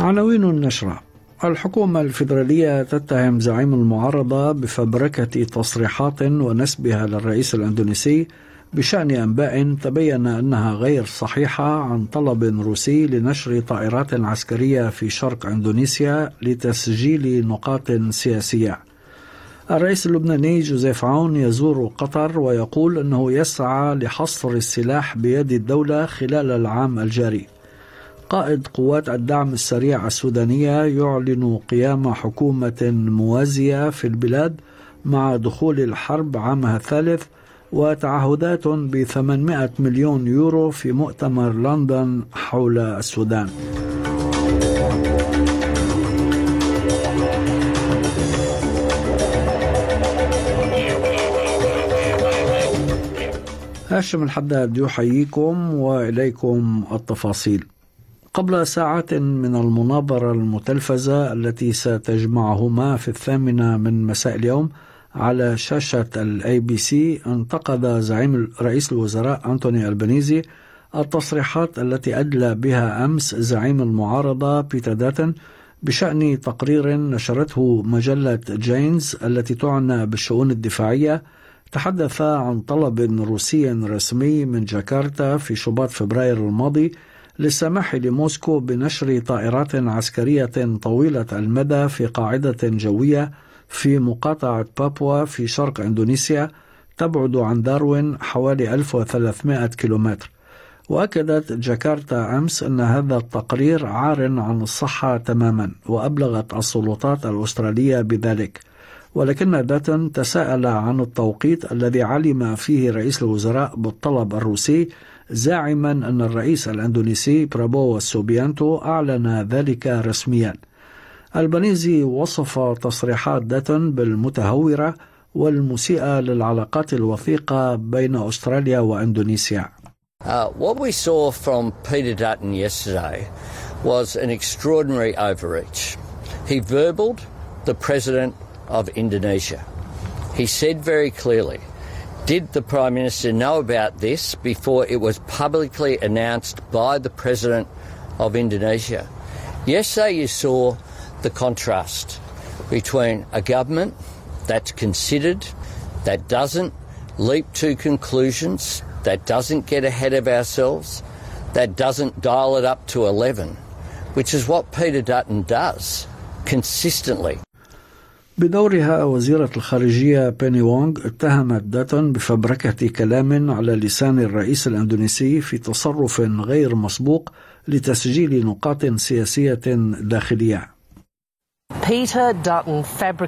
عناوين النشرة: الحكومة الفيدرالية تتهم زعيم المعارضة بفبركة تصريحات ونسبها للرئيس الأندونيسي بشأن أنباء تبين أنها غير صحيحة عن طلب روسي لنشر طائرات عسكرية في شرق إندونيسيا لتسجيل نقاط سياسية. الرئيس اللبناني جوزيف عون يزور قطر ويقول أنه يسعى لحصر السلاح بيد الدولة خلال العام الجاري. قائد قوات الدعم السريع السودانية يعلن قيام حكومة موازية في البلاد مع دخول الحرب عامها الثالث، وتعهدات ب800 مليون يورو في مؤتمر لندن حول السودان. هاشم الحداد يحييكم وإليكم التفاصيل. قبل ساعات من المناظرة المتلفزة التي ستجمعهما في 8 من مساء اليوم على شاشة ABC، انتقد زعيم رئيس الوزراء أنتوني ألبانيزي التصريحات التي أدلى بها أمس زعيم المعارضة بيتر داتن بشأن تقرير نشرته مجلة جينز التي تعنى بالشؤون الدفاعية، تحدث عن طلب روسي رسمي من جاكرتا في شباط فبراير الماضي للسماح لموسكو بنشر طائرات عسكرية طويلة المدى في قاعدة جوية في مقاطعة بابوا في شرق إندونيسيا تبعد عن داروين حوالي 1300 كيلومتر. وأكدت جاكرتا أمس أن هذا التقرير عار عن الصحة تماما، وأبلغت السلطات الأسترالية بذلك. ولكن داتن تساءل عن التوقيت الذي علم فيه رئيس الوزراء بالطلب الروسي، زاعما أن الرئيس الأندونيسي برابوو سوبيانتو أعلن ذلك رسميا. ألبانيزي وصف تصريحات داتن بالمتهورة والمسيئة للعلاقات الوثيقة بين أستراليا وإندونيسيا. What we saw from Peter Dutton yesterday was an extraordinary overreach. He verbaled the President of Indonesia. He said very clearly, did the Prime Minister know about this before it was publicly announced by the President of Indonesia? Yesterday you saw the contrast between a government that's considered, that doesn't leap to conclusions, that doesn't get ahead of ourselves, that doesn't dial it up to 11, which is what Peter Dutton does consistently. بدورها وزيرة الخارجية بيني وونغ اتهمت داتن بفبركة كلام على لسان الرئيس الأندونيسي في تصرف غير مسبوق لتسجيل نقاط سياسية داخلية. Peter Dutton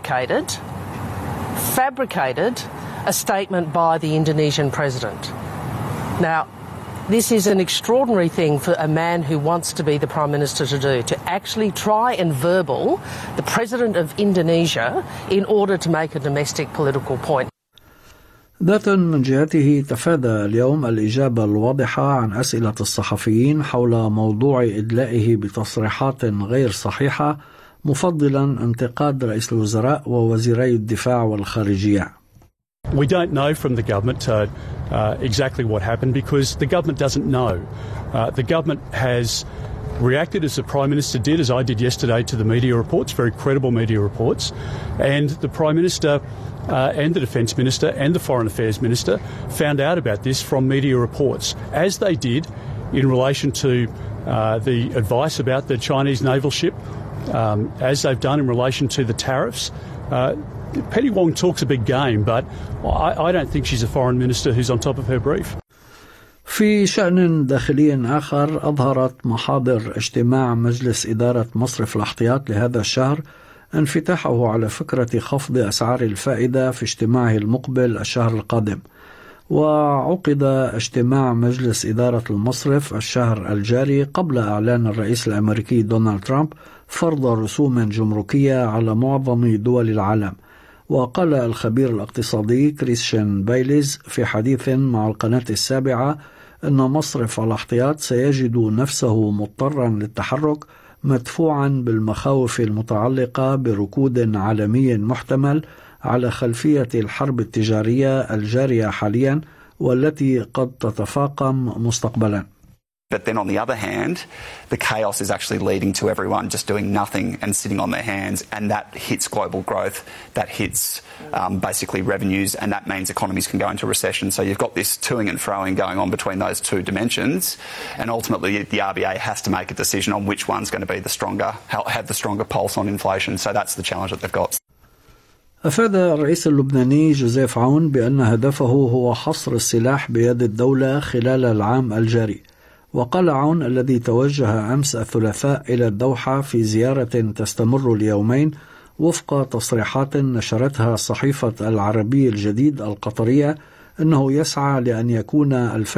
fabricated a statement by the Indonesian president. Now, this is an extraordinary thing for a man who wants to be the Prime Minister to do, to actually try and verbal the President of Indonesia in order to make a domestic political point. داتن من جهته تفادى اليوم الإجابة الواضحة عن أسئلة الصحفيين حول موضوع إدلائه بتصريحات غير صحيحة، مفضلا انتقاد رئيس الوزراء ووزيري الدفاع والخارجية. We don't know from the government exactly what happened because the government doesn't know. The government has reacted as the Prime Minister did, as I did yesterday, to the media reports, very credible media reports, and the Prime Minister and the Defence Minister and the Foreign Affairs Minister found out about this from media reports, as they did in relation to the advice about the Chinese naval ship, as they've done in relation to the tariffs. Penny Wong talks a big game, but I don't think she's a foreign minister who's on top of her brief. في شأن داخلي آخر، أظهرت محاضر اجتماع مجلس إدارة مصرف الاحتياط لهذا الشهر انفتاحه على فكرة خفض أسعار الفائدة في اجتماعه المقبل الشهر القادم. وعقد اجتماع مجلس إدارة المصرف الشهر الجاري قبل إعلان الرئيس الأمريكي دونالد ترامب فرض رسوم جمركية على معظم دول العالم. وقال الخبير الاقتصادي كريستيان بايليز في حديث مع القناة السابعة أن مصرف الاحتياط سيجد نفسه مضطرا للتحرك، مدفوعا بالمخاوف المتعلقة بركود عالمي محتمل على خلفية الحرب التجارية الجارية حاليا والتي قد تتفاقم مستقبلا. But then on the other hand, the chaos is actually leading to everyone just doing nothing and sitting on their hands, and that hits global growth, that hits basically revenues, and that means economies can go into recession. So you've got this toing and froing going on between those two dimensions, and ultimately the RBA has to make a decision on which one's going to be the stronger, have the stronger pulse on inflation. So that's the challenge that they've got. أفاد الرئيس اللبناني جوزيف عون بأن هدفه هو حصر السلاح بيد الدولة خلال العام الجاري. وقال عون الذي توجه أمس الثلاثاء إلى الدوحة في زيارة تستمر ليومين وفق تصريحات نشرتها صحيفة العربي الجديد القطرية أنه يسعى لأن يكون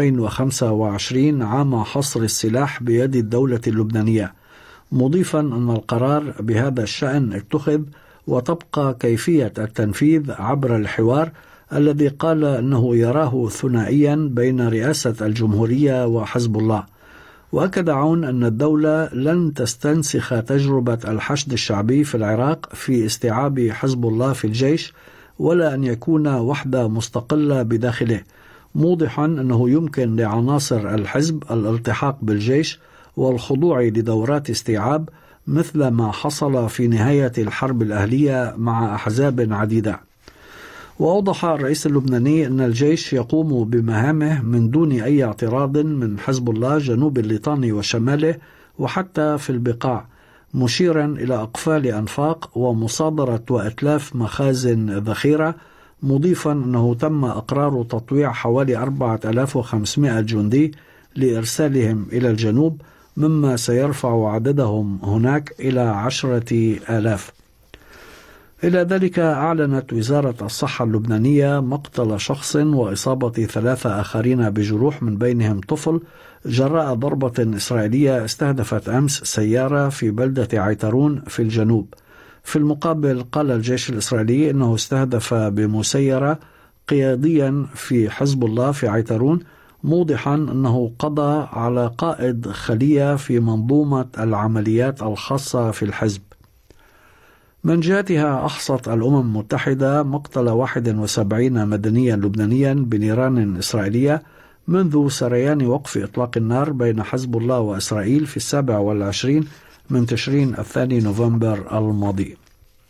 2025 عام حصر السلاح بيد الدولة اللبنانية، مضيفا أن القرار بهذا الشأن اتخذ وتبقى كيفية التنفيذ عبر الحوار الذي قال أنه يراه ثنائيا بين رئاسة الجمهورية وحزب الله. وأكد عون أن الدولة لن تستنسخ تجربة الحشد الشعبي في العراق في استيعاب حزب الله في الجيش، ولا أن يكون وحدة مستقلة بداخله، موضحا أنه يمكن لعناصر الحزب الالتحاق بالجيش والخضوع لدورات استيعاب مثل ما حصل في نهاية الحرب الأهلية مع أحزاب عديدة. وأوضح الرئيس اللبناني أن الجيش يقوم بمهامه من دون أي اعتراض من حزب الله جنوب الليطان وشماله وحتى في البقاع، مشيرا إلى أقفال أنفاق ومصادرة وإتلاف مخازن ذخيرة، مضيفا أنه تم إقرار تطويع حوالي 4500 جندي لإرسالهم إلى الجنوب، مما سيرفع عددهم هناك إلى 10,000. إلى ذلك أعلنت وزارة الصحة اللبنانية مقتل شخص وإصابة 3 آخرين بجروح من بينهم طفل جراء ضربة إسرائيلية استهدفت أمس سيارة في بلدة عيترون في الجنوب. في المقابل قال الجيش الإسرائيلي أنه استهدف بمسيرة قياديا في حزب الله في عيترون، موضحا أنه قضى على قائد خلية في منظومة العمليات الخاصة في الحزب. من جهتها أحصت الأمم المتحدة مقتل 71 مدنيا لبنانيا بنيران إسرائيلية منذ سريان وقف إطلاق النار بين حزب الله وإسرائيل في 27 من تشرين الثاني نوفمبر الماضي.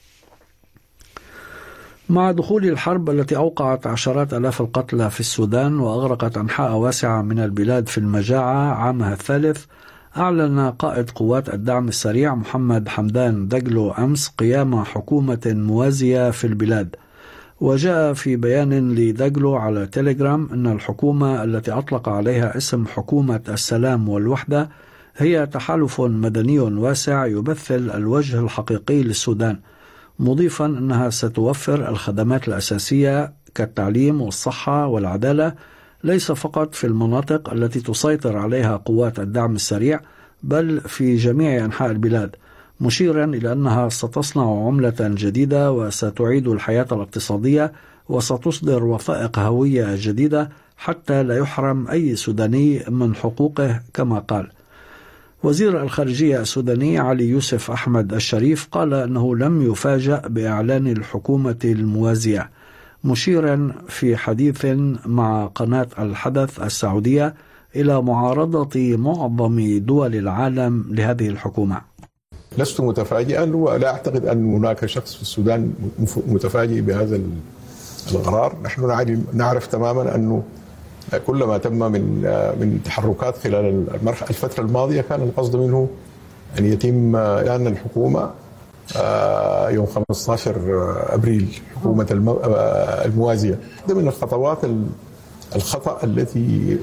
مع دخول الحرب التي أوقعت عشرات آلاف القتلى في السودان وأغرقت أنحاء واسعة من البلاد في المجاعة عامها الثالث، أعلن قائد قوات الدعم السريع محمد حمدان دقلو أمس قيام حكومة موازية في البلاد. وجاء في بيان لدقلو على تيليجرام أن الحكومة التي أطلق عليها اسم حكومة السلام والوحدة هي تحالف مدني واسع يمثل الوجه الحقيقي للسودان، مضيفا أنها ستوفر الخدمات الأساسية كالتعليم والصحة والعدالة ليس فقط في المناطق التي تسيطر عليها قوات الدعم السريع بل في جميع أنحاء البلاد، مشيرا إلى أنها ستصنع عملة جديدة وستعيد الحياة الاقتصادية وستصدر وثائق هوية جديدة حتى لا يحرم أي سوداني من حقوقه كما قال. وزير الخارجية السوداني علي يوسف أحمد الشريف قال أنه لم يفاجأ بإعلان الحكومة الموازية، مشيرا في حديث مع قناة الحدث السعودية إلى معارضة معظم دول العالم لهذه الحكومة. لست متفاجئا ولا أعتقد أن هناك شخص في السودان متفاجئ بهذا القرار. نحن نعرف تماما أنه كل ما تم من تحركات خلال الفترة الماضية كان القصد منه أن يتم إعلان الحكومة يوم 15 أبريل، حكومة الموازية. ده من الخطوات الخطأ التي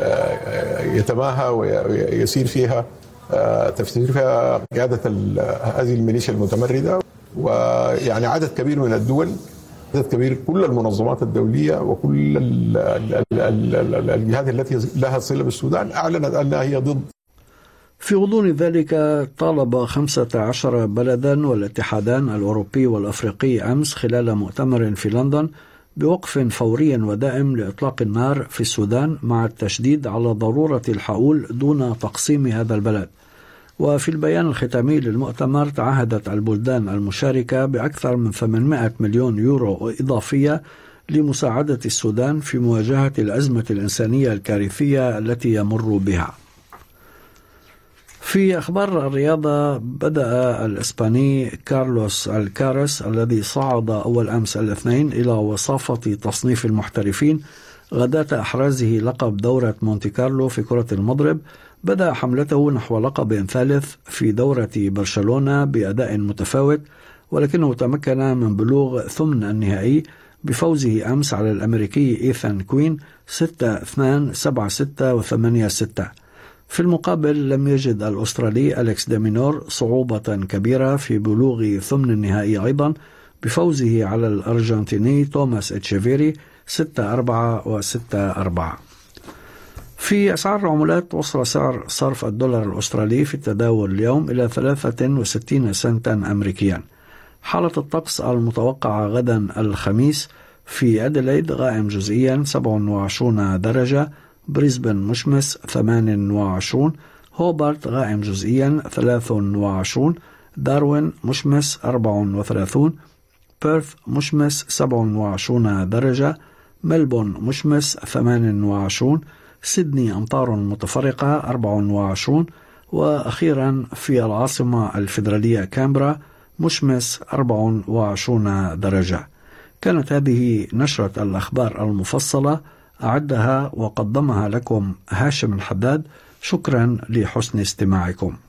يتماهى ويسير فيها تفسير فيها قيادة هذه الميليشيا المتمردة، ويعني عدد كبير من الدول، عدد كبير كل المنظمات الدولية وكل الجهات التي لها صلة بالسودان أعلنت أنها هي ضد. في غضون ذلك طالب 15 بلدا والاتحادان الأوروبي والأفريقي أمس خلال مؤتمر في لندن بوقف فوري ودائم لإطلاق النار في السودان، مع التشديد على ضرورة الحؤول دون تقسيم هذا البلد. وفي البيان الختامي للمؤتمر تعهدت البلدان المشاركة بأكثر من 800 مليون يورو إضافية لمساعدة السودان في مواجهة الأزمة الإنسانية الكارثية التي يمر بها. في أخبار الرياضة، بدأ الإسباني كارلوس الكارس الذي صعد أول أمس الاثنين إلى وصافة تصنيف المحترفين غداة إحرازه لقب دورة مونتي كارلو في كرة المضرب، بدأ حملته نحو لقب ثالث في دورة برشلونة بأداء متفاوت، ولكنه تمكن من بلوغ ثمن النهائي بفوزه أمس على الأمريكي إيثان كوين 6-2 7-6 و8-6. في المقابل لم يجد الأسترالي أليكس ديمينور صعوبة كبيرة في بلوغ ثمن النهائي أيضا بفوزه على الأرجنتيني توماس إتشيفيري 6-4 و6-4. في أسعار العملات، وصل سعر صرف الدولار الأسترالي في التداول اليوم إلى 63 سنتا أمريكيا. حالة الطقس المتوقعة غدا الخميس: في أديلايد غائم جزئيا 27 درجة، بريسبن مشمس 28، هوبارت غائم جزئيا 23، داروين مشمس 34، بيرث مشمس 27 درجة، ملبون مشمس 28، سيدني أمطار متفرقة 24، وأخيرا في العاصمة الفيدرالية كامبرا مشمس 24 درجة. كانت هذه نشرة الأخبار المفصلة، أعدها وقدمها لكم هاشم الحداد. شكرا لحسن استماعكم.